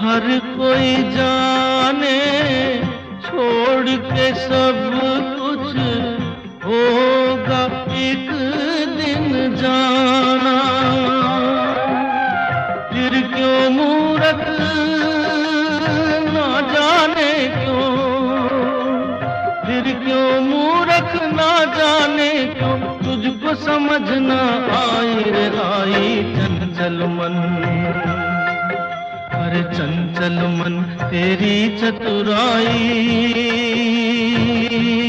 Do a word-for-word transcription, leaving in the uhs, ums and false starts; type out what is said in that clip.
हर कोई जाने छोड़ के सब कुछ होगा एक दिन जाना। फिर क्यों मूरख ना जाने क्यों, फिर क्यों मूरख ना जाने क्यों, तुझको समझ ना आई रे आई चंचल मन। अरे चंचल मन तेरी चतुराई